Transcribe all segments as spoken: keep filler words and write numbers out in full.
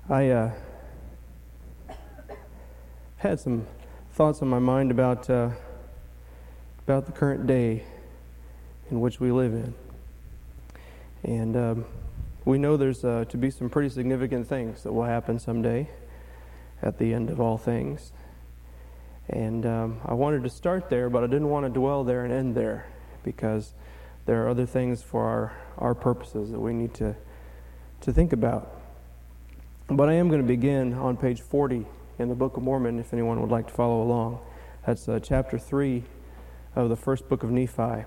I uh, had some thoughts on my mind about uh, about the current day in which we live in, and um, we know there's uh, to be some pretty significant things that will happen someday at the end of all things. And um, I wanted to start there, but I didn't want to dwell there and end there, because there are other things for our, our purposes that we need to to think about. But I am going to begin on page forty in the Book of Mormon, if anyone would like to follow along. That's uh, chapter three of the first book of Nephi.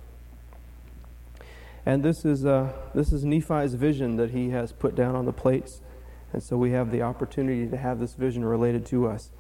And this is uh, this is Nephi's vision that he has put down on the plates, and so we have the opportunity to have this vision related to us.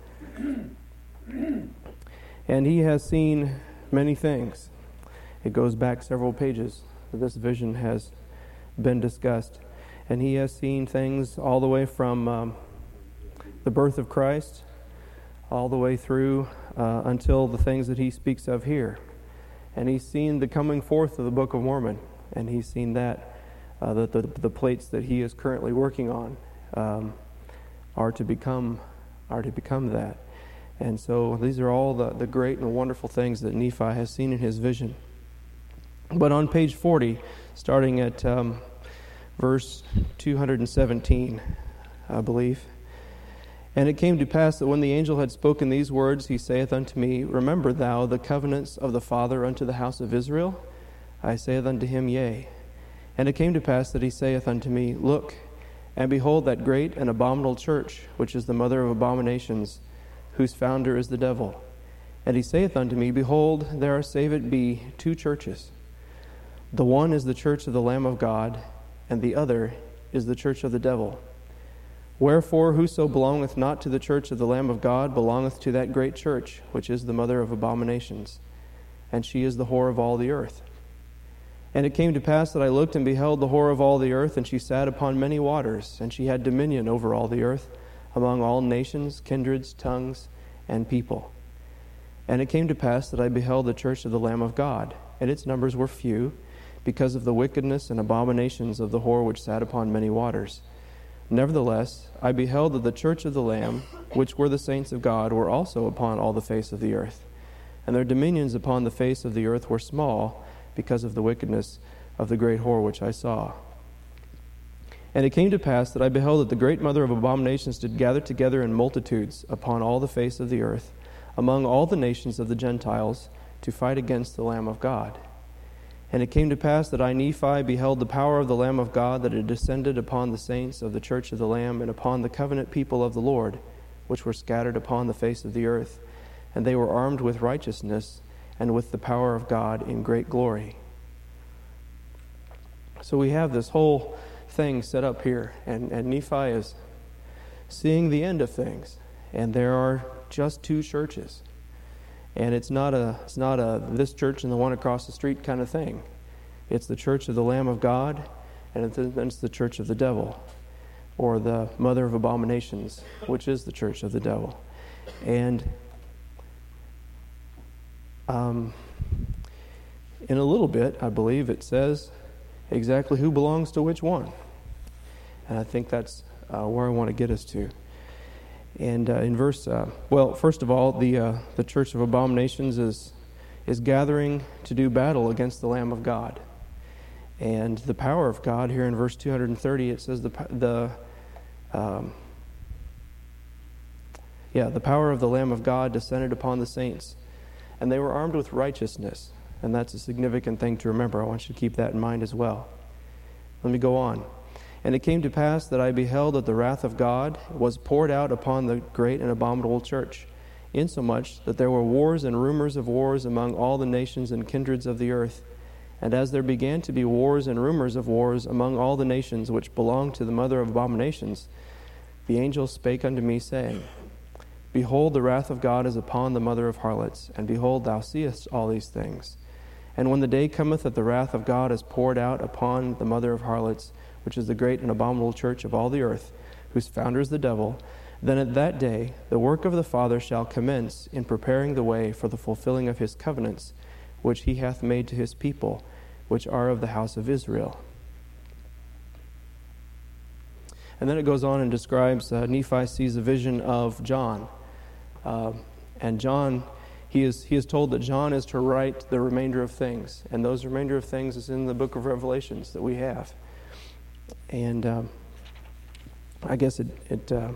And he has seen many things. It goes back several pages that this vision has been discussed. And he has seen things all the way from um, the birth of Christ, all the way through uh, until the things that he speaks of here. And he's seen the coming forth of the Book of Mormon. And he's seen that, uh, that the, the plates that he is currently working on um, are to become are to become that. And so these are all the, the great and wonderful things that Nephi has seen in his vision. But on page forty, starting at um, verse two hundred seventeen, I believe. And it came to pass that when the angel had spoken these words, he saith unto me, Remember thou the covenants of the Father unto the house of Israel? I saith unto him, Yea. And it came to pass that he saith unto me, Look, and behold that great and abominable church, which is the mother of abominations, whose founder is the devil. And he saith unto me, Behold, there are, save it be, two churches. The one is the church of the Lamb of God, and the other is the church of the devil. Wherefore whoso belongeth not to the church of the Lamb of God belongeth to that great church, which is the mother of abominations, and she is the whore of all the earth. And it came to pass that I looked and beheld the whore of all the earth, and she sat upon many waters, and she had dominion over all the earth, among all nations, kindreds, tongues, and people. And it came to pass that I beheld the church of the Lamb of God, and its numbers were few, because of the wickedness and abominations of the whore which sat upon many waters. Nevertheless, I beheld that the church of the Lamb, which were the saints of God, were also upon all the face of the earth. And their dominions upon the face of the earth were small, because of the wickedness of the great whore which I saw. And it came to pass that I beheld that the great mother of abominations did gather together in multitudes upon all the face of the earth, among all the nations of the Gentiles, to fight against the Lamb of God. And it came to pass that I, Nephi, beheld the power of the Lamb of God, that had descended upon the saints of the church of the Lamb, and upon the covenant people of the Lord, which were scattered upon the face of the earth. And they were armed with righteousness, and with the power of God in great glory. So we have this whole thing set up here, and, and Nephi is seeing the end of things. And there are just two churches. And it's not a it's not a this church and the one across the street kind of thing. It's the church of the Lamb of God, and it's, it's the church of the devil, or the mother of abominations, which is the church of the devil. And um, in a little bit, I believe it says exactly who belongs to which one. And I think that's uh, where I want to get us to. And uh, in verse, uh, well, first of all, the uh, the church of abominations is is gathering to do battle against the Lamb of God, and the power of God here in verse two hundred thirty. It says the the um, yeah the power of the Lamb of God descended upon the saints, and they were armed with righteousness, and that's a significant thing to remember. I want you to keep that in mind as well. Let me go on. And it came to pass that I beheld that the wrath of God was poured out upon the great and abominable church, insomuch that there were wars and rumors of wars among all the nations and kindreds of the earth. And as there began to be wars and rumors of wars among all the nations which belong to the mother of abominations, the angel spake unto me, saying, Behold, the wrath of God is upon the mother of harlots, and behold, thou seest all these things. And when the day cometh that the wrath of God is poured out upon the mother of harlots, which is the great and abominable church of all the earth, whose founder is the devil, then at that day the work of the Father shall commence in preparing the way for the fulfilling of his covenants, which he hath made to his people, which are of the house of Israel. And then it goes on and describes, uh, Nephi sees a vision of John. Uh, and John, he is he is told that John is to write the remainder of things. And those remainder of things is in the book of Revelations that we have. And um, I guess it... it uh,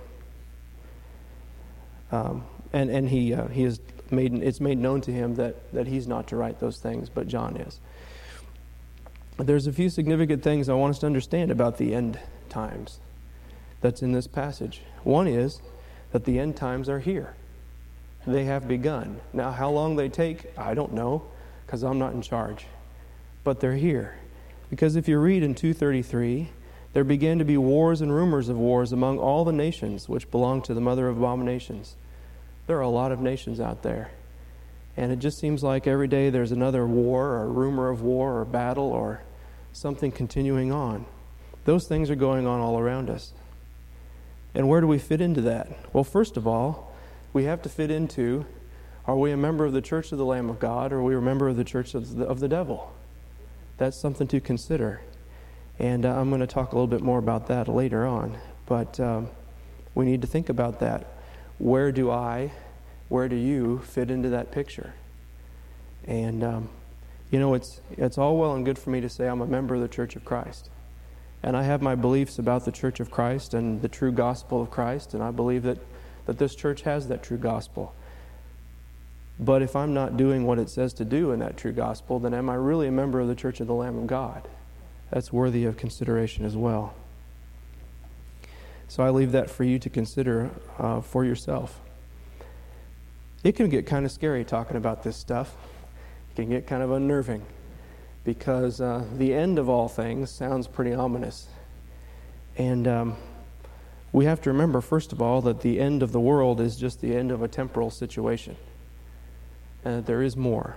um, and and he uh, he is made it's made known to him that, that he's not to write those things, but John is. There's a few significant things I want us to understand about the end times that's in this passage. One is that the end times are here. They have begun. Now, how long they take, I don't know, because I'm not in charge. But they're here. Because if you read in two thirty-three, there began to be wars and rumors of wars among all the nations which belong to the mother of abominations. There are a lot of nations out there. And it just seems like every day there's another war or rumor of war or battle or something continuing on. Those things are going on all around us. And where do we fit into that? Well, first of all, we have to fit into, are we a member of the Church of the Lamb of God, or are we a member of the Church of the, of the devil? That's something to consider. And uh, I'm going to talk a little bit more about that later on. But um, we need to think about that. Where do I, where do you fit into that picture? And, um, you know, it's it's all well and good for me to say I'm a member of the Church of Christ. And I have my beliefs about the Church of Christ and the true gospel of Christ, and I believe that, that this church has that true gospel. But if I'm not doing what it says to do in that true gospel, then am I really a member of the Church of the Lamb of God? That's worthy of consideration as well. So I leave that for you to consider uh, for yourself. It can get kind of scary talking about this stuff. It can get kind of unnerving because uh, the end of all things sounds pretty ominous. And um, we have to remember, first of all, that the end of the world is just the end of a temporal situation. And that there is more.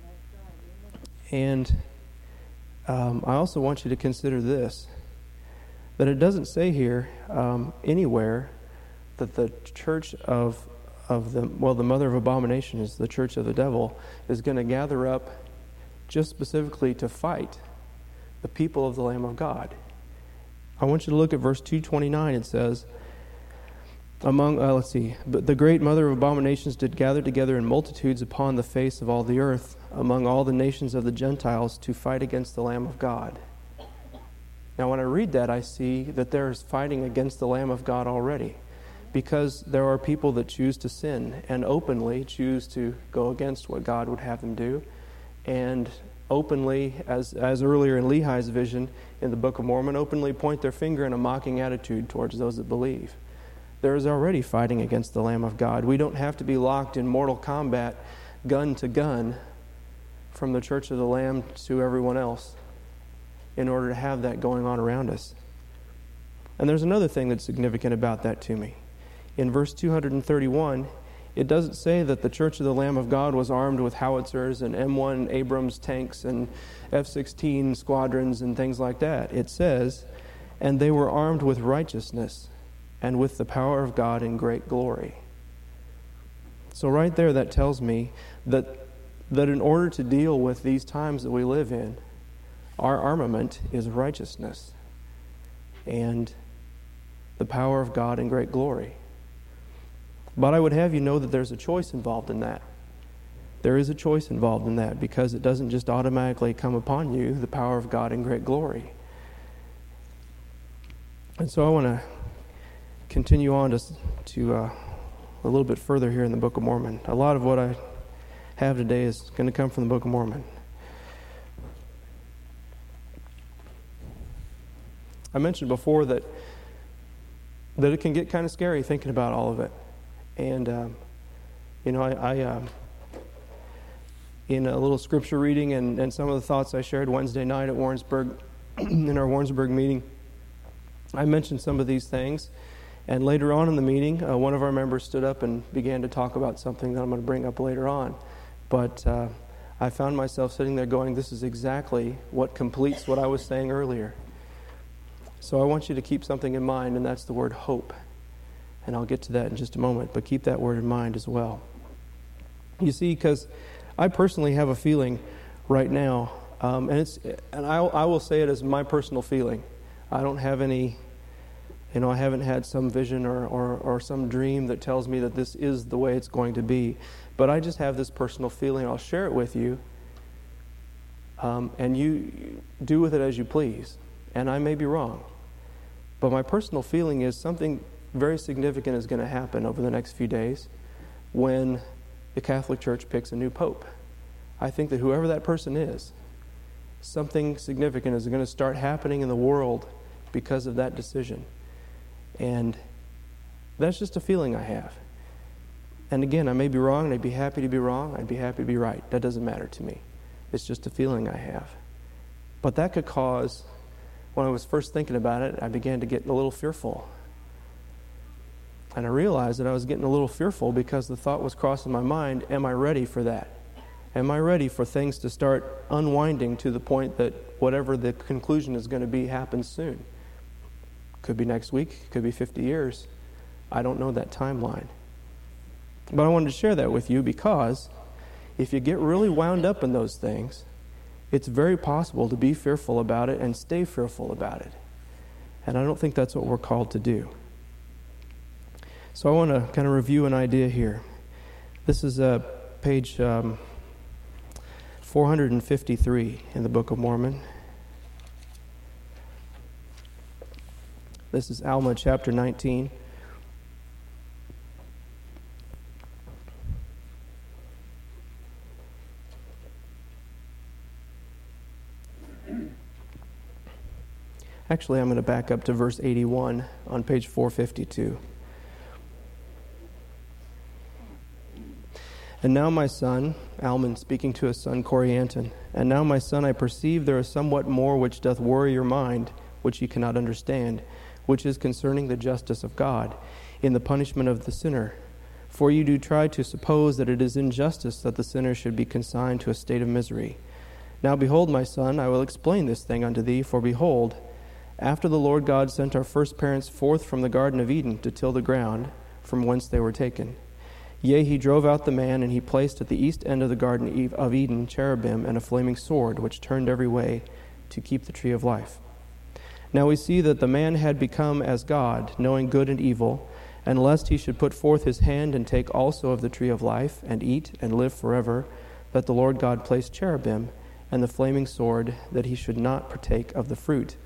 And um, I also want you to consider this. That it doesn't say here um, anywhere that the church of of the well, the mother of abomination is the church of the devil, is going to gather up just specifically to fight the people of the Lamb of God. I want you to look at verse two twenty-nine. It says, "Among uh, let's see, but the great mother of abominations did gather together in multitudes upon the face of all the earth, among all the nations of the Gentiles, to fight against the Lamb of God." Now, when I read that, I see that there's fighting against the Lamb of God already, because there are people that choose to sin and openly choose to go against what God would have them do, and openly, as as earlier in Lehi's vision in the Book of Mormon, openly point their finger in a mocking attitude towards those that believe. There is already fighting against the Lamb of God. We don't have to be locked in mortal combat, gun to gun, from the Church of the Lamb to everyone else, in order to have that going on around us. And there's another thing that's significant about that to me. In verse two thirty-one, it doesn't say that the Church of the Lamb of God was armed with howitzers and M one Abrams tanks and F sixteen squadrons and things like that. It says, "And they were armed with righteousness and with the power of God in great glory." So right there, that tells me that that in order to deal with these times that we live in, our armament is righteousness and the power of God in great glory. But I would have you know that there's a choice involved in that. There is a choice involved in that, because it doesn't just automatically come upon you, the power of God in great glory. And so I want to continue on to, to uh, a little bit further here in the Book of Mormon. A lot of what I have today is going to come from the Book of Mormon. I mentioned before that that it can get kind of scary thinking about all of it. And, um, you know, I, I um, in a little scripture reading and, and some of the thoughts I shared Wednesday night at Warrensburg, in our Warrensburg meeting, I mentioned some of these things. And later on in the meeting, uh, one of our members stood up and began to talk about something that I'm going to bring up later on. But uh, I found myself sitting there going, this is exactly what completes what I was saying earlier. So I want you to keep something in mind, and that's the word hope. And I'll get to that in just a moment, but keep that word in mind as well. You see, because I personally have a feeling right now, um, and it's and I, I will say it as my personal feeling. I don't have any You know, I haven't had some vision or, or, or some dream that tells me that this is the way it's going to be. But I just have this personal feeling. I'll share it with you. Um, and you do with it as you please. And I may be wrong. But my personal feeling is something very significant is going to happen over the next few days when the Catholic Church picks a new pope. I think that whoever that person is, something significant is going to start happening in the world because of that decision. And that's just a feeling I have. And again, I may be wrong, and I'd be happy to be wrong. I'd be happy to be right. That doesn't matter to me. It's just a feeling I have. But that could cause, when I was first thinking about it, I began to get a little fearful. And I realized that I was getting a little fearful because the thought was crossing my mind, am I ready for that? Am I ready for things to start unwinding to the point that whatever the conclusion is going to be happens soon? Could be next week, could be fifty years. I don't know that timeline. But I wanted to share that with you because if you get really wound up in those things, it's very possible to be fearful about it and stay fearful about it. And I don't think that's what we're called to do. So I want to kind of review an idea here. This is uh, page um, four hundred fifty-three in the Book of Mormon. This is Alma chapter nineteen. Actually, I'm going to back up to verse eighty-one on page four fifty-two. And now, my son, Alman speaking to his son Corianton, and now, my son, I perceive there is somewhat more which doth worry your mind, which ye cannot understand, which is concerning the justice of God, in the punishment of the sinner. For you do try to suppose that it is injustice that the sinner should be consigned to a state of misery. Now, behold, my son, I will explain this thing unto thee, for behold, after the Lord God sent our first parents forth from the Garden of Eden to till the ground, from whence they were taken. Yea, he drove out the man, and he placed at the east end of the Garden of Eden cherubim and a flaming sword, which turned every way to keep the tree of life. Now we see that the man had become as God, knowing good and evil, and lest he should put forth his hand and take also of the tree of life, and eat and live forever, that the Lord God placed cherubim and the flaming sword, that he should not partake of the fruit.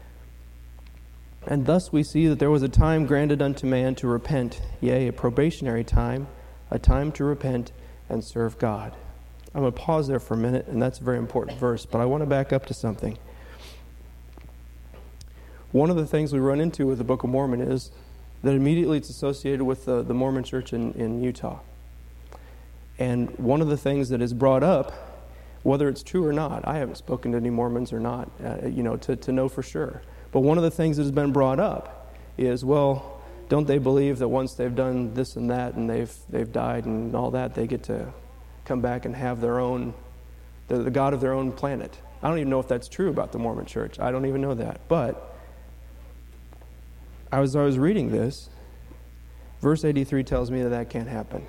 And thus we see that there was a time granted unto man to repent, yea, a probationary time, a time to repent and serve God. I'm going to pause there for a minute, and that's a very important verse, but I want to back up to something. One of the things we run into with the Book of Mormon is that immediately it's associated with the, the Mormon church in, in Utah. And one of the things that is brought up, whether it's true or not, I haven't spoken to any Mormons or not, uh, you know, to, to know for sure. But one of the things that has been brought up is, well, don't they believe that once they've done this and that and they've they've died and all that, they get to come back and have their own, the, the God of their own planet? I don't even know if that's true about the Mormon church. I don't even know that. But as I was reading this, verse eighty-three tells me that that can't happen.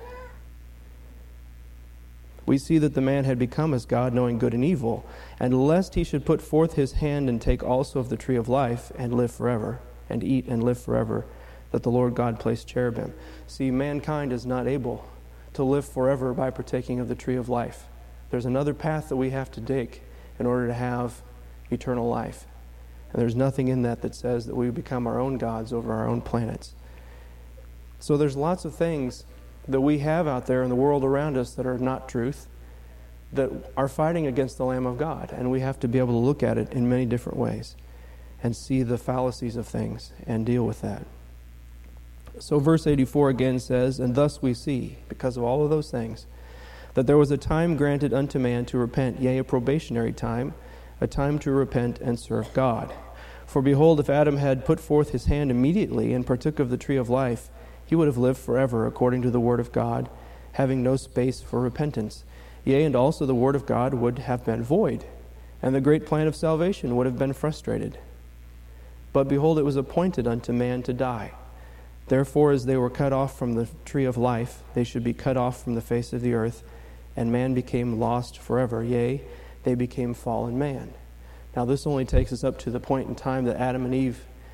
We see that the man had become as God, knowing good and evil, and lest he should put forth his hand and take also of the tree of life and live forever, and eat and live forever, that the Lord God placed cherubim. See, mankind is not able to live forever by partaking of the tree of life. There's another path that we have to take in order to have eternal life. And there's nothing in that that says that we become our own gods over our own planets. So there's lots of things that we have out there in the world around us that are not truth, that are fighting against the Lamb of God. And we have to be able to look at it in many different ways and see the fallacies of things and deal with that. So verse eighty-four again says, and thus we see, because of all of those things, that there was a time granted unto man to repent, yea, a probationary time, a time to repent and serve God. For behold, if Adam had put forth his hand immediately and partook of the tree of life, he would have lived forever according to the word of God, having no space for repentance. Yea, and also the word of God would have been void, and the great plan of salvation would have been frustrated. But behold, it was appointed unto man to die. Therefore, as they were cut off from the tree of life, they should be cut off from the face of the earth, and man became lost forever. Yea, they became fallen man. Now, this only takes us up to the point in time that Adam and Eve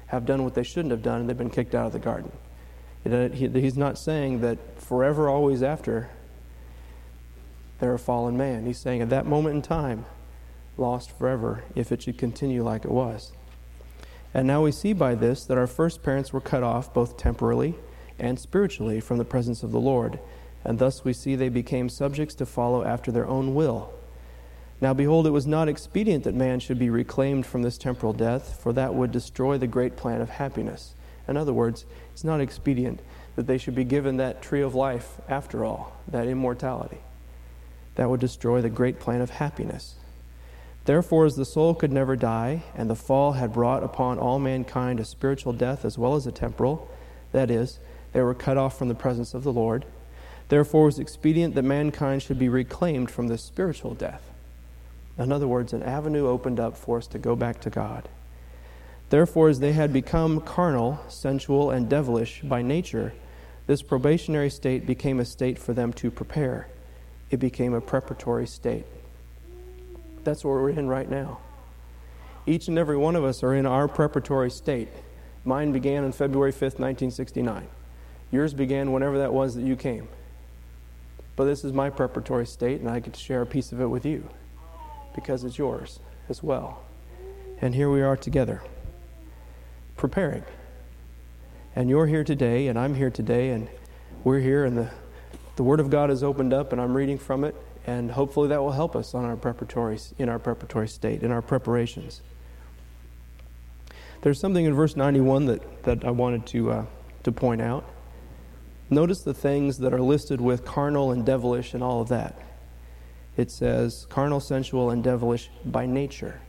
have done what they shouldn't have done and they've been kicked out of the garden. He's not saying that forever, always after, they're a fallen man. He's saying at that moment in time, lost forever, if it should continue like it was. And now we see by this that our first parents were cut off both temporally and spiritually from the presence of the Lord, and thus we see they became subjects to follow after their own will. Now behold, it was not expedient that man should be reclaimed from this temporal death, for that would destroy the great plan of happiness. In other words, it's not expedient that they should be given that tree of life after all, that immortality. That would destroy the great plan of happiness. Therefore, as the soul could never die, and the fall had brought upon all mankind a spiritual death as well as a temporal, that is, they were cut off from the presence of the Lord, therefore it was expedient that mankind should be reclaimed from this spiritual death. In other words, an avenue opened up for us to go back to God. Therefore, as they had become carnal, sensual, and devilish by nature, this probationary state became a state for them to prepare. It became a preparatory state. That's what we're in right now. Each and every one of us are in our preparatory state. Mine began on February fifth, nineteen sixty-nine. Yours began whenever that was that you came. But this is my preparatory state, and I get to share a piece of it with you because it's yours as well. And here we are together, preparing. And you're here today, and I'm here today, and we're here, and the, the Word of God is opened up, and I'm reading from it, and hopefully that will help us on our preparatory, in our preparatory state, in our preparations. There's something in verse ninety-one that, that I wanted to uh, to point out. Notice the things that are listed with carnal and devilish and all of that. It says carnal, sensual, and devilish by nature.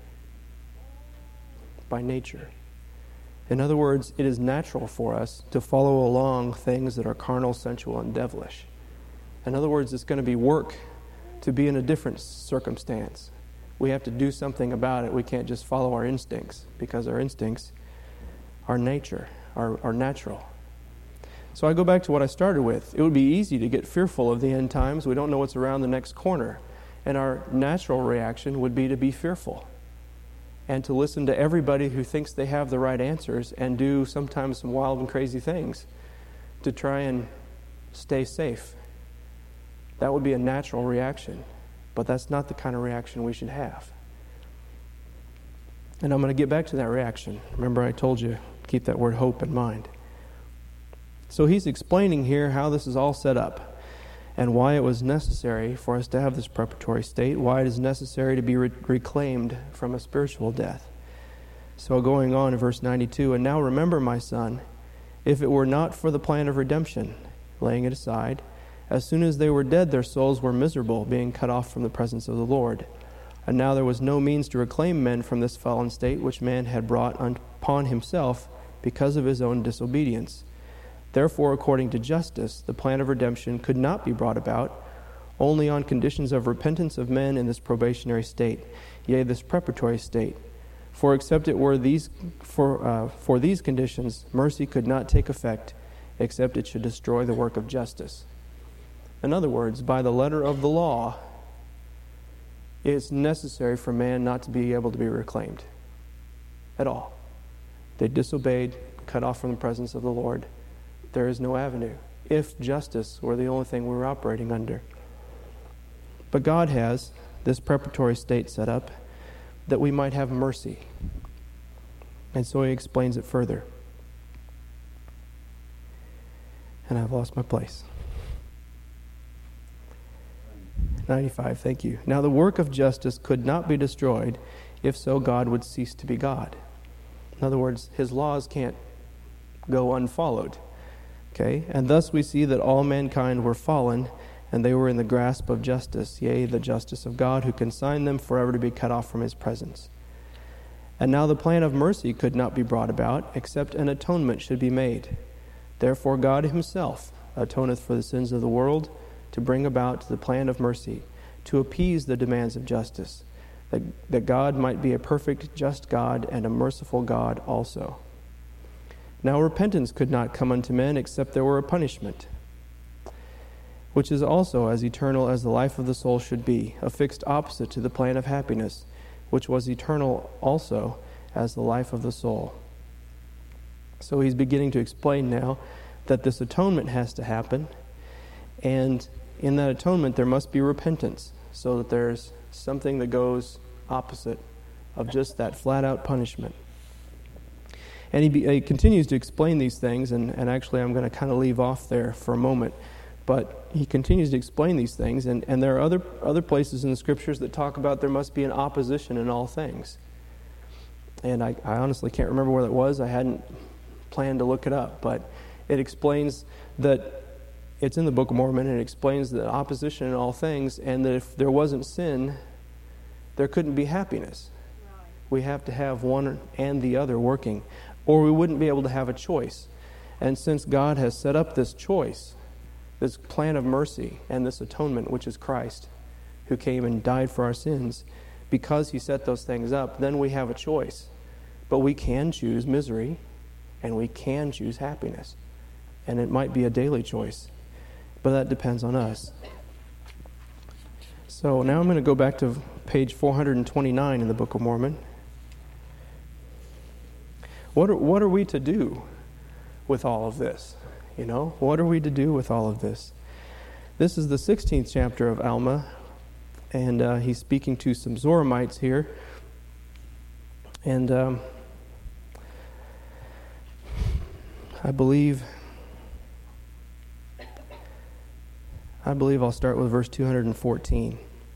By nature. In other words, it is natural for us to follow along things that are carnal, sensual, and devilish. In other words, it's going to be work to be in a different circumstance. We have to do something about it. We can't just follow our instincts, because our instincts are nature, are, are natural. So I go back to what I started with. It would be easy to get fearful of the end times. We don't know what's around the next corner. And our natural reaction would be to be fearful and to listen to everybody who thinks they have the right answers and do sometimes some wild and crazy things to try and stay safe. That would be a natural reaction, but that's not the kind of reaction we should have. And I'm going to get back to that reaction. Remember, I told you, keep that word hope in mind. So he's explaining here how this is all set up and why it was necessary for us to have this preparatory state, why it is necessary to be re- reclaimed from a spiritual death. So going on in verse ninety-two, and now remember, my son, if it were not for the plan of redemption, laying it aside, as soon as they were dead, their souls were miserable, being cut off from the presence of the Lord. And now there was no means to reclaim men from this fallen state which man had brought upon himself because of his own disobedience. Therefore, according to justice, the plan of redemption could not be brought about only on conditions of repentance of men in this probationary state, yea, this preparatory state. For except it were these for uh, for these conditions, mercy could not take effect, except it should destroy the work of justice. In other words, by the letter of the law, it's necessary for man not to be able to be reclaimed at all. They disobeyed, cut off from the presence of the Lord. There is no avenue, if justice were the only thing we were operating under. But God has this preparatory state set up that we might have mercy. And so he explains it further. And I've lost my place. ninety-five, thank you. Now the work of justice could not be destroyed, if so God would cease to be God. In other words, his laws can't go unfollowed. Okay, and thus we see that all mankind were fallen, and they were in the grasp of justice, yea, the justice of God, who consigned them forever to be cut off from his presence. And now the plan of mercy could not be brought about, except an atonement should be made. Therefore God himself atoneth for the sins of the world, to bring about the plan of mercy, to appease the demands of justice, that, that God might be a perfect, just God, and a merciful God also. Now repentance could not come unto men except there were a punishment, which is also as eternal as the life of the soul should be, a fixed opposite to the plan of happiness, which was eternal also as the life of the soul. So he's beginning to explain now that this atonement has to happen, and in that atonement there must be repentance, so that there's something that goes opposite of just that flat-out punishment. And he, be, he continues to explain these things, and, and actually I'm going to kind of leave off there for a moment, but he continues to explain these things, and, and there are other, other places in the Scriptures that talk about there must be an opposition in all things. And I, I honestly can't remember where that was. I hadn't planned to look it up, but it explains that it's in the Book of Mormon, and it explains the opposition in all things, and that if there wasn't sin, there couldn't be happiness. Right. We have to have one and the other working, or we wouldn't be able to have a choice. And since God has set up this choice, this plan of mercy and this atonement, which is Christ, who came and died for our sins, because he set those things up, then we have a choice. But we can choose misery, and we can choose happiness. And it might be a daily choice, but that depends on us. So now I'm going to go back to page four hundred twenty-nine in the Book of Mormon. What are, what are we to do with all of this? You know, what are we to do with all of this? This is the sixteenth chapter of Alma, and uh, he's speaking to some Zoramites here. And um, I believe... I believe I'll start with verse two hundred fourteen.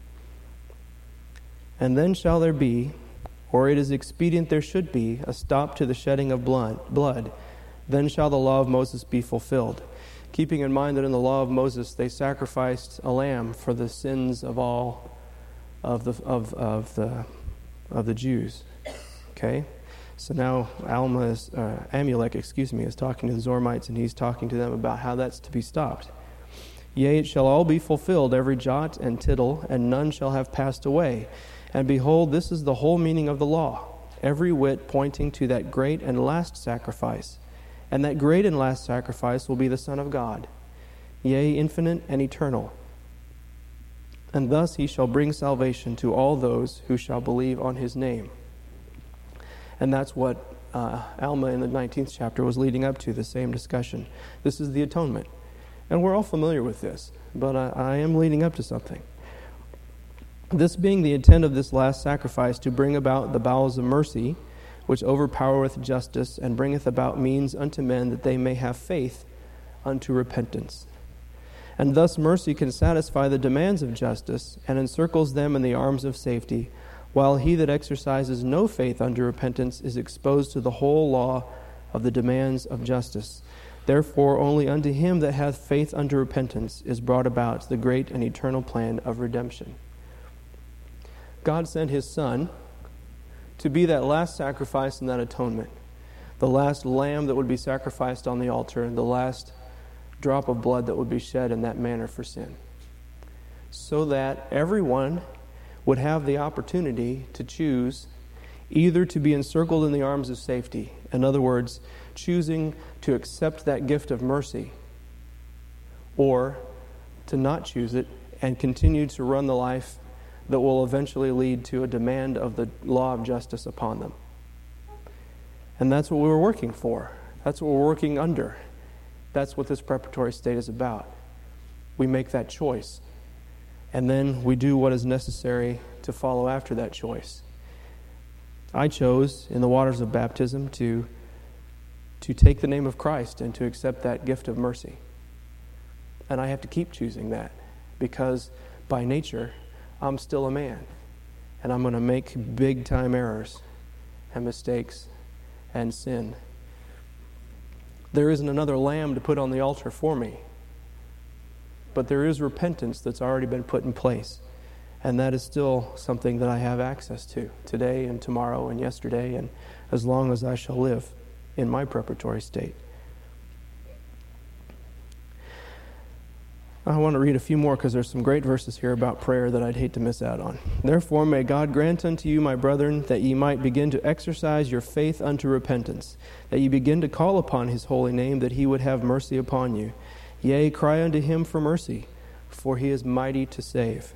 And then shall there be, or it is expedient there should be, a stop to the shedding of blood. Then shall the law of Moses be fulfilled. Keeping in mind that in the law of Moses they sacrificed a lamb for the sins of all of the of of the of the Jews. Okay, so now Alma is, uh, Amulek, excuse me, is talking to the Zoramites, and he's talking to them about how that's to be stopped. Yea, it shall all be fulfilled, every jot and tittle, and none shall have passed away. And behold, this is the whole meaning of the law, every whit pointing to that great and last sacrifice. And that great and last sacrifice will be the Son of God, yea, infinite and eternal. And thus he shall bring salvation to all those who shall believe on his name. And that's what uh, Alma in the nineteenth chapter was leading up to, the same discussion. This is the atonement. And we're all familiar with this, but I, I am leading up to something. This being the intent of this last sacrifice, to bring about the bowels of mercy, which overpowereth justice, and bringeth about means unto men that they may have faith unto repentance. And thus mercy can satisfy the demands of justice, and encircles them in the arms of safety, while he that exercises no faith unto repentance is exposed to the whole law of the demands of justice. Therefore, only unto him that hath faith unto repentance is brought about the great and eternal plan of redemption. God sent his Son to be that last sacrifice and that atonement, the last lamb that would be sacrificed on the altar, and the last drop of blood that would be shed in that manner for sin, so that everyone would have the opportunity to choose either to be encircled in the arms of safety, in other words, choosing to accept that gift of mercy, or to not choose it and continue to run the life that will eventually lead to a demand of the law of justice upon them. And that's what we were working for. That's what we're working under. That's what this preparatory state is about. We make that choice, and then we do what is necessary to follow after that choice. I chose in the waters of baptism to to take the name of Christ and to accept that gift of mercy. And I have to keep choosing that, because by nature, I'm still a man, and I'm going to make big time errors and mistakes and sin. There isn't another lamb to put on the altar for me, but there is repentance that's already been put in place, and that is still something that I have access to today and tomorrow and yesterday, and as long as I shall live in my preparatory state. I want to read a few more, because there's some great verses here about prayer that I'd hate to miss out on. Therefore may God grant unto you, my brethren, that ye might begin to exercise your faith unto repentance, that ye begin to call upon his holy name, that he would have mercy upon you. Yea, cry unto him for mercy, for he is mighty to save.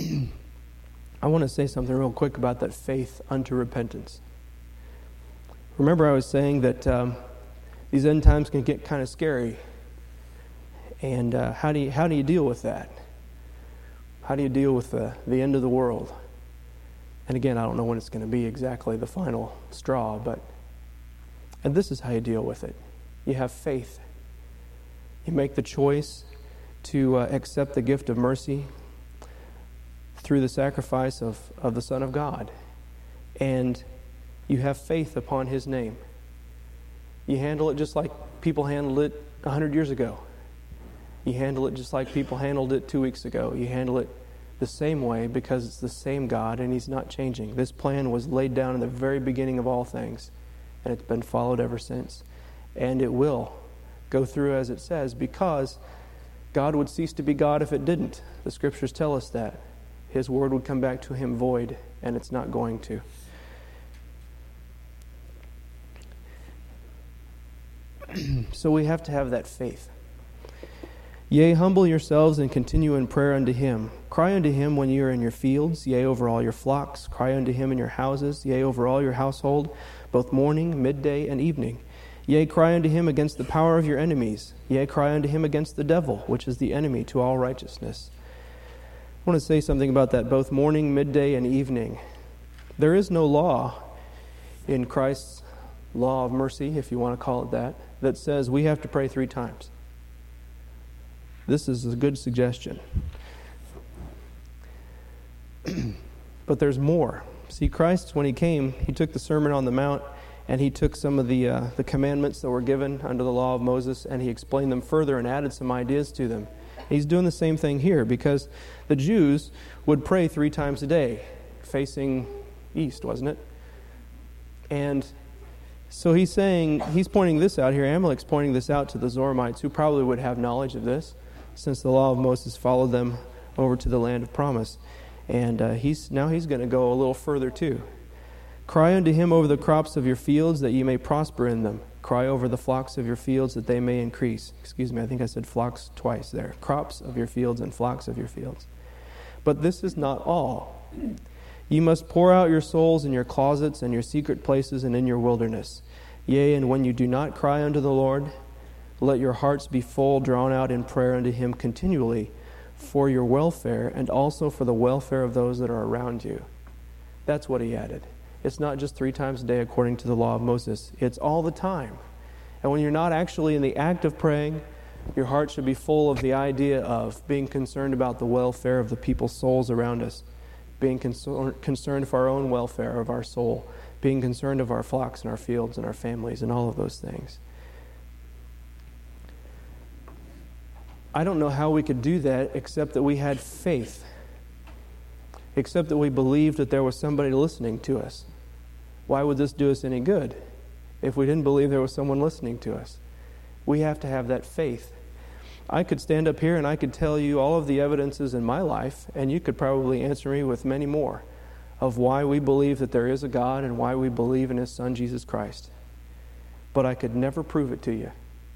I want to say something real quick about that faith unto repentance. Remember I was saying that um, these end times can get kind of scary. And uh, how do you, how do you deal with that? How do you deal with the, the end of the world? And again, I don't know when it's going to be exactly the final straw, but and this is how you deal with it. You have faith. You make the choice to uh, accept the gift of mercy through the sacrifice of, of the Son of God. And you have faith upon His name. You handle it just like people handled it a hundred years ago. You handle it just like people handled it two weeks ago. You handle it the same way because it's the same God and He's not changing. This plan was laid down in the very beginning of all things, and it's been followed ever since. And it will go through as it says, because God would cease to be God if it didn't. The Scriptures tell us that. His word would come back to Him void, and it's not going to. So we have to have that faith. Yea, humble yourselves and continue in prayer unto Him. Cry unto Him when ye are in your fields, yea, over all your flocks. Cry unto Him in your houses, yea, over all your household, both morning, midday, and evening. Yea, cry unto Him against the power of your enemies. Yea, cry unto Him against the devil, which is the enemy to all righteousness. I want to say something about that, both morning, midday, and evening. There is no law in Christ's law of mercy, if you want to call it that, that says we have to pray three times. This is a good suggestion. But there's more. See, Christ, when He came, He took the Sermon on the Mount, and He took some of the uh, the commandments that were given under the law of Moses, and He explained them further and added some ideas to them. He's doing the same thing here, because the Jews would pray three times a day, facing east, wasn't it? And so he's saying, he's pointing this out here, Amalek's pointing this out to the Zoramites, who probably would have knowledge of this, since the law of Moses followed them over to the land of promise. And uh, he's now he's going to go a little further too. Cry unto Him over the crops of your fields, that ye may prosper in them. Cry over the flocks of your fields, that they may increase. Excuse me, I think I said flocks twice there. Crops of your fields and flocks of your fields. But this is not all. Ye must pour out your souls in your closets and your secret places and in your wilderness. Yea, and when you do not cry unto the Lord, let your hearts be full, drawn out in prayer unto Him continually, for your welfare and also for the welfare of those that are around you. That's what he added. It's not just three times a day according to the law of Moses. It's all the time. And when you're not actually in the act of praying, your heart should be full of the idea of being concerned about the welfare of the people's souls around us, being concern, concerned for our own welfare of our soul, being concerned of our flocks and our fields and our families and all of those things. I don't know how we could do that except that we had faith, except that we believed that there was somebody listening to us. Why would this do us any good if we didn't believe there was someone listening to us? We have to have that faith. I could stand up here and I could tell you all of the evidences in my life, and you could probably answer me with many more of why we believe that there is a God and why we believe in His Son, Jesus Christ. But I could never prove it to you.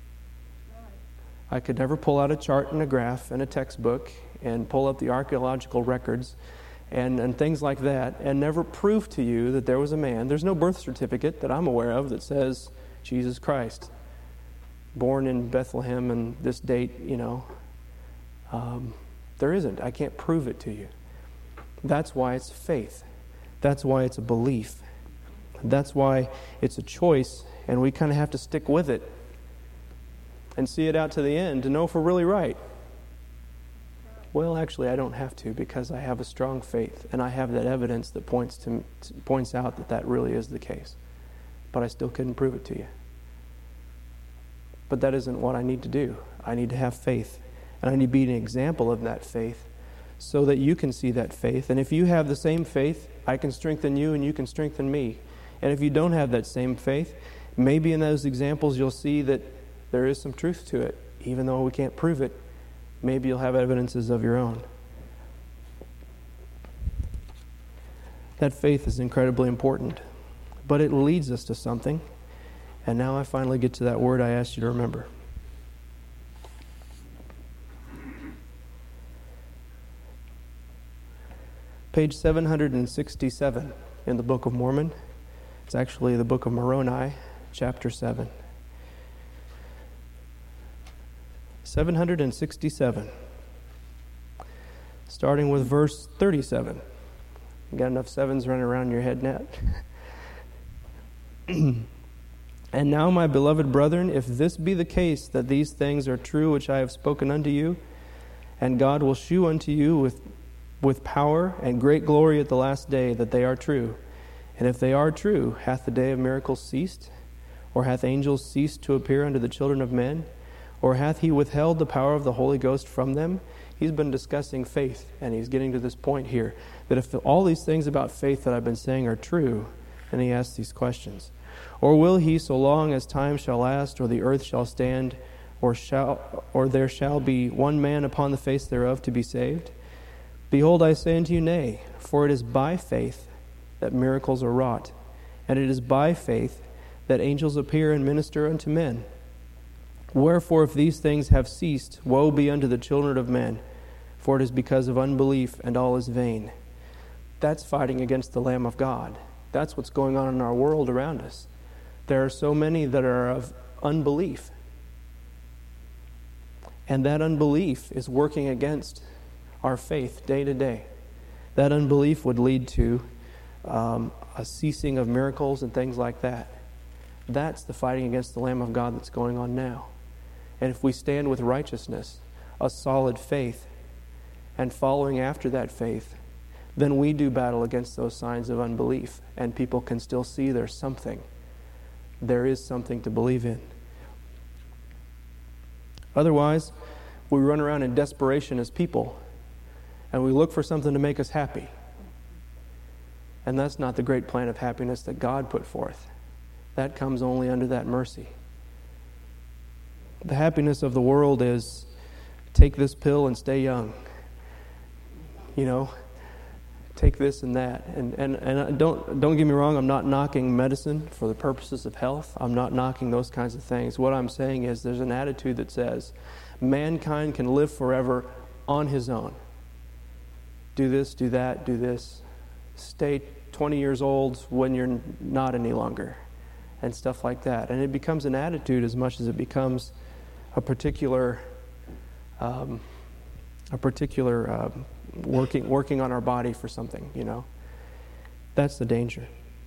I could never pull out a chart and a graph and a textbook and pull up the archaeological records and, and things like that and never prove to you that there was a man. There's no birth certificate that I'm aware of that says Jesus Christ, born in Bethlehem and this date, you know. Um, there isn't. I can't prove it to you. That's why it's faith. That's why it's a belief. That's why it's a choice, and we kind of have to stick with it and see it out to the end to know if we're really right. Well, actually, I don't have to, because I have a strong faith, and I have that evidence that points to points out that that really is the case. But I still couldn't prove it to you. But that isn't what I need to do. I need to have faith, and I need to be an example of that faith so that you can see that faith. And if you have the same faith, I can strengthen you and you can strengthen me. And if you don't have that same faith, maybe in those examples you'll see that there is some truth to it. Even though we can't prove it, maybe you'll have evidences of your own. That faith is incredibly important, but it leads us to something. And now I finally get to that word I asked you to remember. Page seven hundred sixty-seven in the Book of Mormon It's actually the book of Moroni, chapter seven. seven hundred sixty-seven. Starting with verse thirty-seven. You got enough sevens running around your head net? And now, my beloved brethren, if this be the case, that these things are true which I have spoken unto you, and God will shew unto you with, with power and great glory at the last day that they are true. And if they are true, hath the day of miracles ceased? Or hath angels ceased to appear unto the children of men? Or hath he withheld the power of the Holy Ghost from them? He's been discussing faith, and he's getting to this point here, that if the, all these things about faith that I've been saying are true, then he asks these questions. Or will he, so long as time shall last, or the earth shall stand, or shall, or there shall be one man upon the face thereof to be saved? Behold, I say unto you, nay, for it is by faith that miracles are wrought, and it is by faith that angels appear and minister unto men. Wherefore, if these things have ceased, woe be unto the children of men, for it is because of unbelief, and all is vain. That's fighting against the Lamb of God. That's what's going on in our world around us. There are so many that are of unbelief. And that unbelief is working against our faith day to day. That unbelief would lead to um, a ceasing of miracles and things like that. That's the fighting against the Lamb of God that's going on now. And if we stand with righteousness, a solid faith, and following after that faith, then we do battle against those signs of unbelief, and people can still see there's something. There is something to believe in. Otherwise, we run around in desperation as people, and we look for something to make us happy. And that's not the great plan of happiness that God put forth. That comes only under that mercy. The happiness of the world is take this pill and stay young. You know, take this and that. And, and, and don't, don't get me wrong, I'm not knocking medicine for the purposes of health. I'm not knocking those kinds of things. What I'm saying is there's an attitude that says mankind can live forever on his own. Do this, do that, do this. Stay twenty years old when you're not any longer. And stuff like that. And it becomes an attitude as much as it becomes a particular um, a particular uh, working working on our body for something, you know. That's the danger.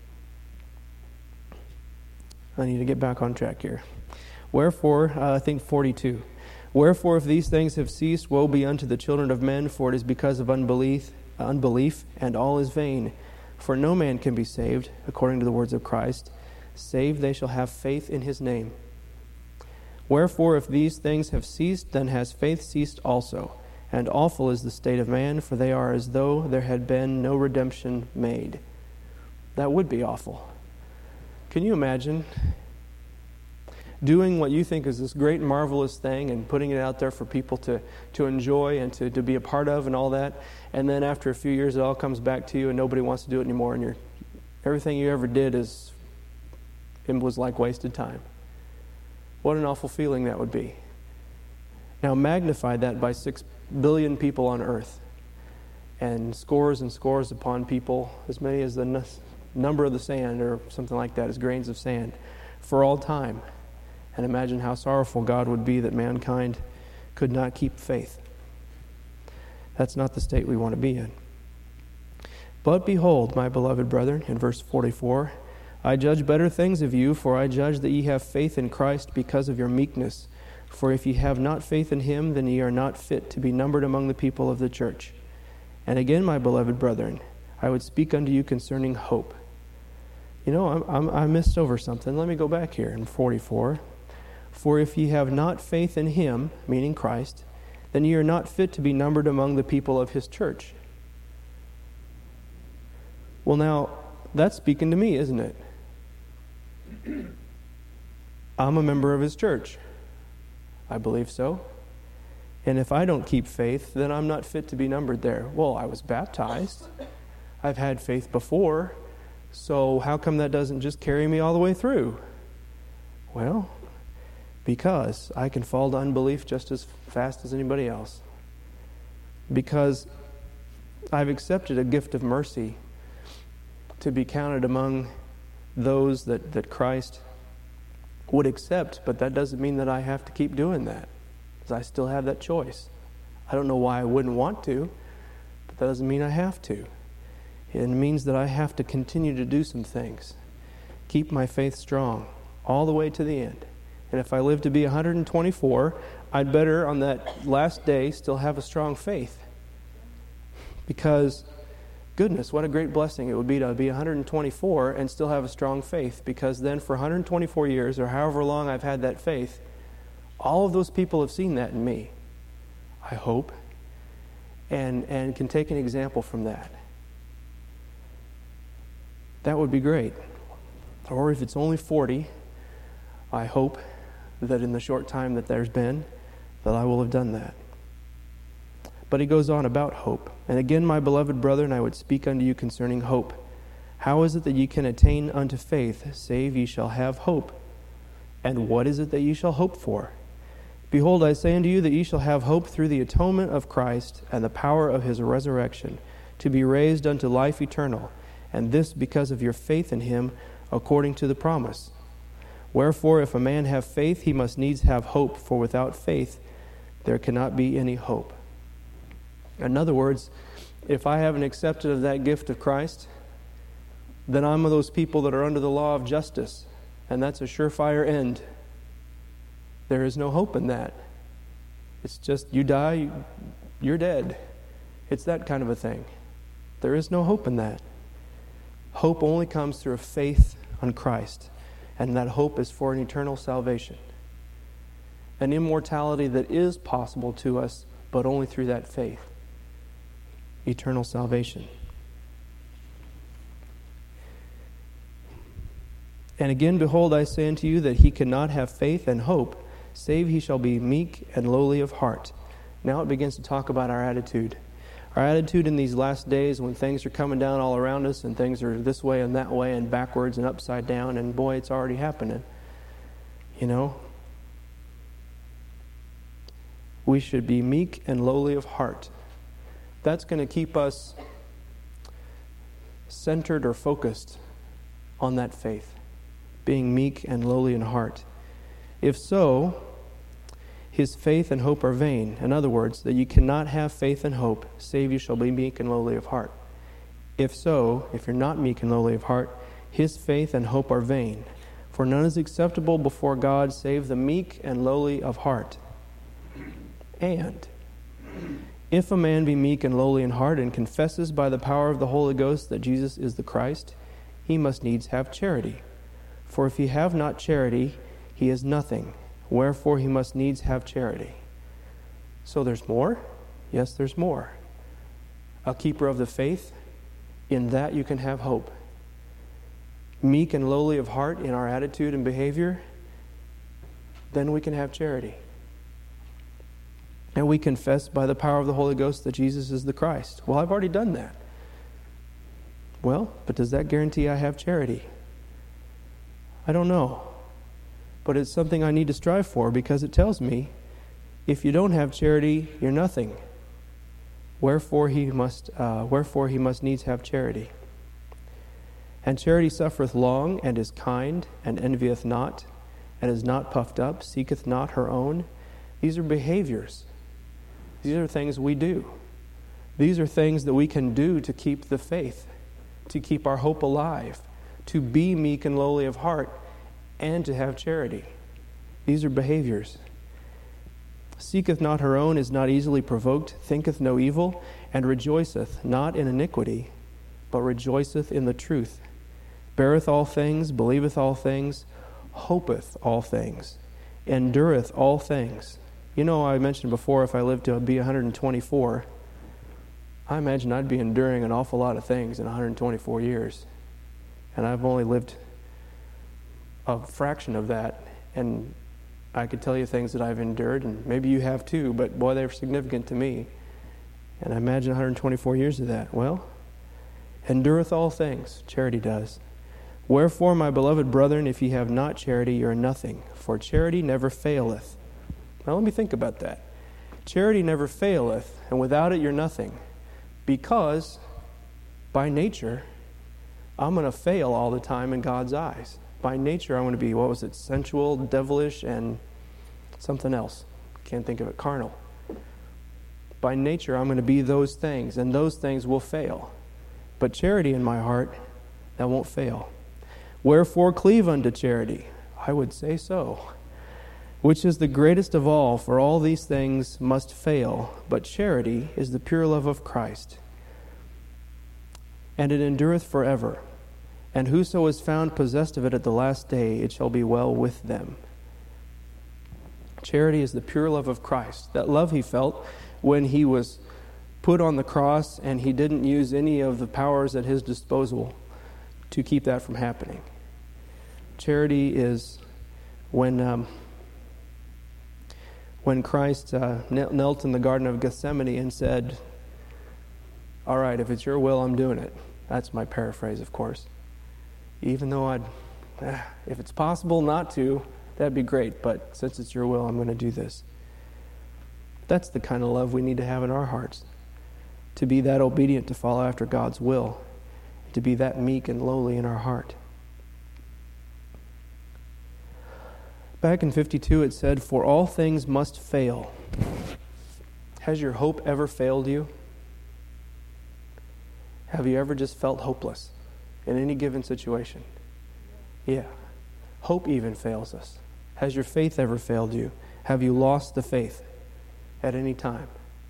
I need to get back on track here. Wherefore, uh, I think forty-two. Wherefore, if these things have ceased, woe be unto the children of men, for it is because of unbelief, unbelief, and all is vain. For no man can be saved, according to the words of Christ, save they shall have faith in his name. Wherefore, if these things have ceased, then has faith ceased also. And awful is the state of man, for they are as though there had been no redemption made. That would be awful. Can you imagine doing what you think is this great, marvelous thing and putting it out there for people to, to enjoy and to, to be a part of and all that, and then after a few years it all comes back to you and nobody wants to do it anymore, and you're, everything you ever did is it was like wasted time. What an awful feeling that would be. Now magnify that by six billion people on earth, and scores and scores upon people, as many as the n- number of the sand or something like that, as grains of sand, for all time. And imagine how sorrowful God would be that mankind could not keep faith. That's not the state we want to be in. But behold, my beloved brethren, in verse forty-four, I judge better things of you, for I judge that ye have faith in Christ because of your meekness. For if ye have not faith in him, then ye are not fit to be numbered among the people of the church. And again, my beloved brethren, I would speak unto you concerning hope. You know, I'm, I'm, I missed over something. Let me go back here in forty-four. For if ye have not faith in him, meaning Christ, then ye are not fit to be numbered among the people of his church. Well, now, that's speaking to me, isn't it? I'm a member of his church. I believe so. And if I don't keep faith, then I'm not fit to be numbered there. Well, I was baptized. I've had faith before. So how come that doesn't just carry me all the way through? Well, because I can fall to unbelief just as fast as anybody else. Because I've accepted a gift of mercy to be counted among those that, that Christ would accept, but that doesn't mean that I have to keep doing that, because I still have that choice. I don't know why I wouldn't want to, but that doesn't mean I have to. It means that I have to continue to do some things. Keep my faith strong all the way to the end. And if I live to be one hundred twenty-four, I'd better on that last day still have a strong faith. Because, goodness, what a great blessing it would be to be one hundred twenty-four and still have a strong faith. Because then for one hundred twenty-four years, or however long I've had that faith, all of those people have seen that in me, I hope, and, and can take an example from that. That would be great. Or if it's only forty, I hope that in the short time that there's been, that I will have done that. But he goes on about hope. And again, my beloved brethren, I would speak unto you concerning hope. How is it that ye can attain unto faith, save ye shall have hope? And what is it that ye shall hope for? Behold, I say unto you that ye shall have hope through the atonement of Christ and the power of his resurrection, to be raised unto life eternal, and this because of your faith in him, according to the promise. Wherefore, if a man have faith, he must needs have hope, for without faith there cannot be any hope. In other words, if I haven't accepted of that gift of Christ, then I'm of those people that are under the law of justice, and that's a surefire end. There is no hope in that. It's just you die, you're dead. It's that kind of a thing. There is no hope in that. Hope only comes through a faith on Christ, and that hope is for an eternal salvation. An immortality that is possible to us, but only through that faith. Eternal salvation. And again, behold, I say unto you that he cannot have faith and hope, save he shall be meek and lowly of heart. Now it begins to talk about our attitude. Our attitude in these last days when things are coming down all around us and things are this way and that way and backwards and upside down, and boy, it's already happening. You know? We should be meek and lowly of heart. That's going to keep us centered or focused on that faith, being meek and lowly in heart. If so, his faith and hope are vain. In other words, that you cannot have faith and hope, save you shall be meek and lowly of heart. If so, if you're not meek and lowly of heart, his faith and hope are vain. For none is acceptable before God save the meek and lowly of heart. And if a man be meek and lowly in heart, and confesses by the power of the Holy Ghost that Jesus is the Christ, he must needs have charity. For if he have not charity, he is nothing. Wherefore he must needs have charity. So there's more? Yes, there's more. A keeper of the faith, in that you can have hope. Meek and lowly of heart in our attitude and behavior, then we can have charity. And we confess by the power of the Holy Ghost that Jesus is the Christ. Well, I've already done that. Well, but does that guarantee I have charity? I don't know. But it's something I need to strive for, because it tells me, if you don't have charity, you're nothing. Wherefore he must, uh, wherefore he must needs have charity. And charity suffereth long, and is kind, and envieth not, and is not puffed up, seeketh not her own. These are behaviors. These are things we do. These are things that we can do to keep the faith, to keep our hope alive, to be meek and lowly of heart, and to have charity. These are behaviors. Seeketh not her own, is not easily provoked, thinketh no evil, and rejoiceth not in iniquity, but rejoiceth in the truth. Beareth all things, believeth all things, hopeth all things, endureth all things. You know, I mentioned before, if I lived to be one hundred twenty-four, I imagine I'd be enduring an awful lot of things in one hundred twenty-four years. And I've only lived a fraction of that, and I could tell you things that I've endured, and maybe you have too, but boy, they're significant to me. And I imagine one hundred twenty-four years of that. Well, endureth all things, charity does. Wherefore, my beloved brethren, if ye have not charity, ye are nothing, for charity never faileth. Now let me think about that. Charity never faileth, and without it you're nothing, because by nature I'm going to fail all the time in God's eyes. By nature, I'm going to be, what was it, sensual, devilish, and something else. Can't think of it, carnal. By nature, I'm going to be those things, and those things will fail. But charity in my heart, that won't fail. Wherefore cleave unto charity. I would say so. Which is the greatest of all, for all these things must fail, but charity is the pure love of Christ. And it endureth forever. And whoso is found possessed of it at the last day, it shall be well with them. Charity is the pure love of Christ. That love he felt when he was put on the cross and he didn't use any of the powers at his disposal to keep that from happening. Charity is when um, when Christ uh, knelt in the Garden of Gethsemane and said, all right, if it's your will, I'm doing it. That's my paraphrase, of course. Even though I'd, eh, if it's possible not to, that'd be great. But since it's your will, I'm going to do this. That's the kind of love we need to have in our hearts. To be that obedient to follow after God's will. To be that meek and lowly in our heart. Back in fifty-two it said, for all things must fail. Has your hope ever failed you? Have you ever just felt hopeless in any given situation? Yeah. Hope even fails us. Has your faith ever failed you? Have you lost the faith at any time?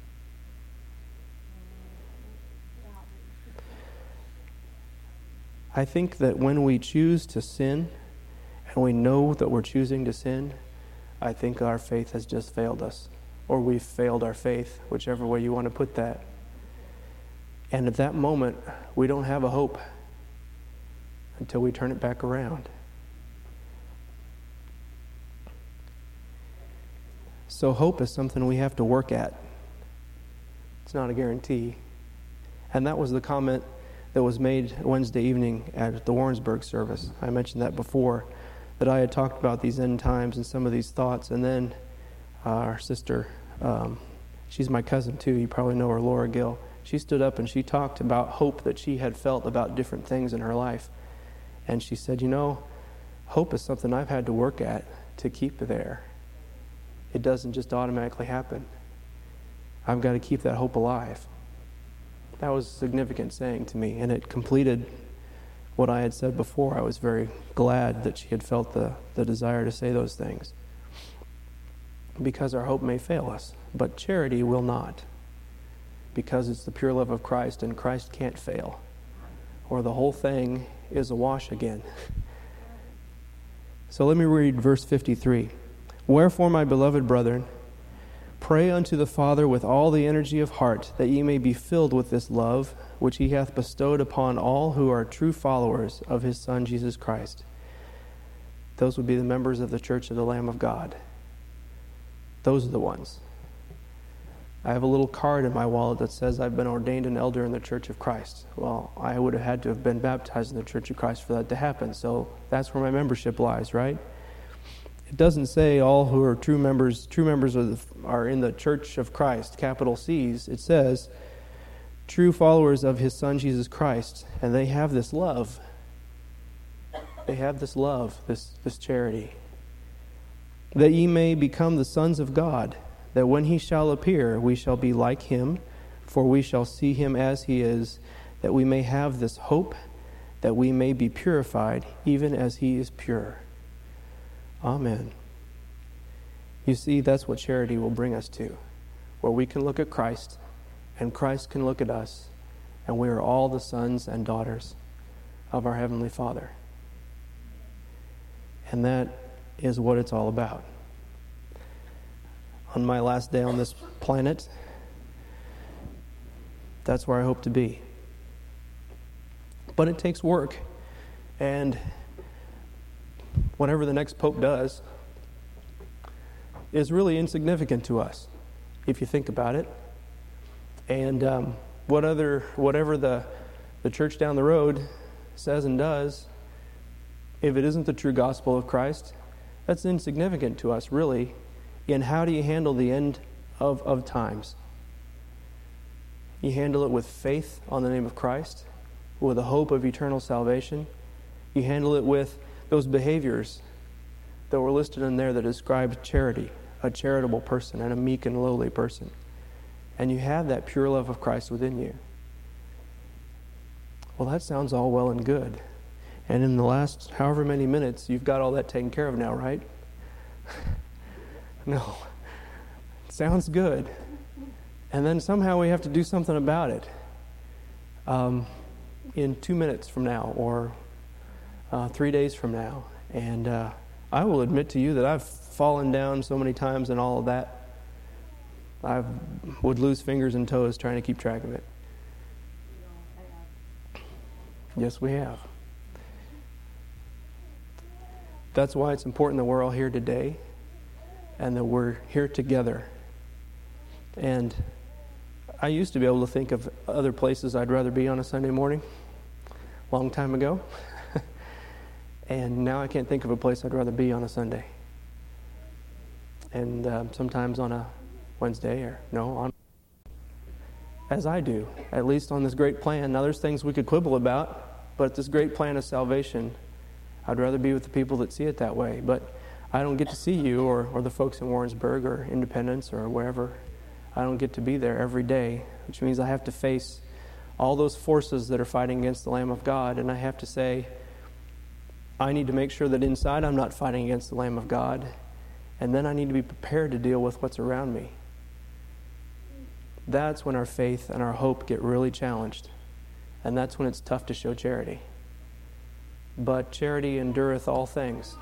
I think that when we choose to sin, and we know that we're choosing to sin, I think our faith has just failed us. Or we've failed our faith, whichever way you want to put that. And at that moment, we don't have a hope until we turn it back around. So hope is something we have to work at. It's not a guarantee. And that was the comment that was made Wednesday evening at the Warrensburg service. I mentioned that before, that I had talked about these end times and some of these thoughts. And then uh, our sister, um, she's my cousin too, you probably know her, Laura Gill. She stood up and she talked about hope that she had felt about different things in her life. And she said, you know, hope is something I've had to work at to keep there. It doesn't just automatically happen. I've got to keep that hope alive. That was a significant saying to me, and it completed what I had said before. I was very glad that she had felt the, the desire to say those things. Because our hope may fail us, but charity will not. Because it's the pure love of Christ, and Christ can't fail. Or the whole thing is awash again. So let me read verse fifty-three. Wherefore, my beloved brethren, pray unto the Father with all the energy of heart, that ye may be filled with this love, which he hath bestowed upon all who are true followers of his Son, Jesus Christ. Those would be the members of the Church of the Lamb of God. Those are the ones. I have a little card in my wallet that says I've been ordained an elder in the Church of Christ. Well, I would have had to have been baptized in the Church of Christ for that to happen. So that's where my membership lies, right? It doesn't say all who are true members, true members of the, are in the Church of Christ, capital C's. It says true followers of his Son, Jesus Christ. And they have this love. They have this love, this, this charity. That ye may become the sons of God, that when he shall appear, we shall be like him, for we shall see him as he is, that we may have this hope, that we may be purified, even as he is pure. Amen. You see, that's what charity will bring us to, where we can look at Christ, and Christ can look at us, and we are all the sons and daughters of our Heavenly Father. And that is what it's all about. On my last day on this planet, that's where I hope to be. But it takes work, and whatever the next pope does is really insignificant to us, if you think about it. And um, what other, whatever the the church down the road says and does, if it isn't the true gospel of Christ, that's insignificant to us, really. And how do you handle the end of, of times? You handle it with faith on the name of Christ, with a hope of eternal salvation. You handle it with those behaviors that were listed in there that describe charity, a charitable person and a meek and lowly person. And you have that pure love of Christ within you. Well, that sounds all well and good. And in the last however many minutes, you've got all that taken care of now, right? No. It sounds good. And then somehow we have to do something about it. Um, in two minutes from now or uh, three days from now. And uh, I will admit to you that I've fallen down so many times in all of that. I would lose fingers and toes trying to keep track of it. Yes, we have. That's why it's important that we're all here today and that we're here together. And I used to be able to think of other places I'd rather be on a Sunday morning, a long time ago. And now I can't think of a place I'd rather be on a Sunday. And um, sometimes on a Wednesday or no, on as I do, at least on this great plan. Now there's things we could quibble about, but this great plan of salvation, I'd rather be with the people that see it that way. But I don't get to see you or, or the folks in Warrensburg or Independence or wherever. I don't get to be there every day, which means I have to face all those forces that are fighting against the Lamb of God, and I have to say, I need to make sure that inside I'm not fighting against the Lamb of God, and then I need to be prepared to deal with what's around me. That's when our faith and our hope get really challenged, and that's when it's tough to show charity. But charity endureth all things.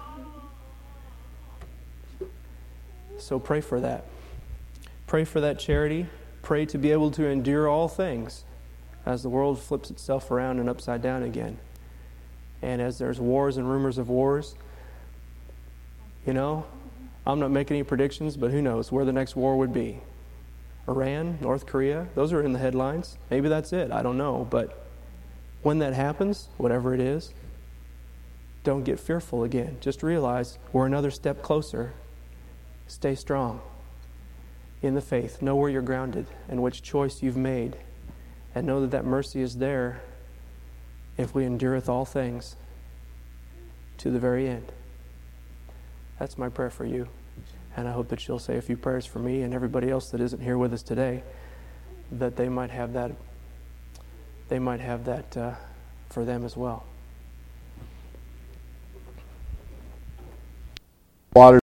So pray for that. Pray for that charity. Pray to be able to endure all things as the world flips itself around and upside down again. And as there's wars and rumors of wars, you know, I'm not making any predictions, but who knows where the next war would be. Iran, North Korea, those are in the headlines. Maybe that's it. I don't know. But when that happens, whatever it is, don't get fearful again. Just realize we're another step closer. Stay strong in the faith. Know where you're grounded and which choice you've made. And know that that mercy is there if we endureth all things to the very end. That's my prayer for you. And I hope that you'll say a few prayers for me and everybody else that isn't here with us today, that they might have that, they might have that uh, for them as well. Water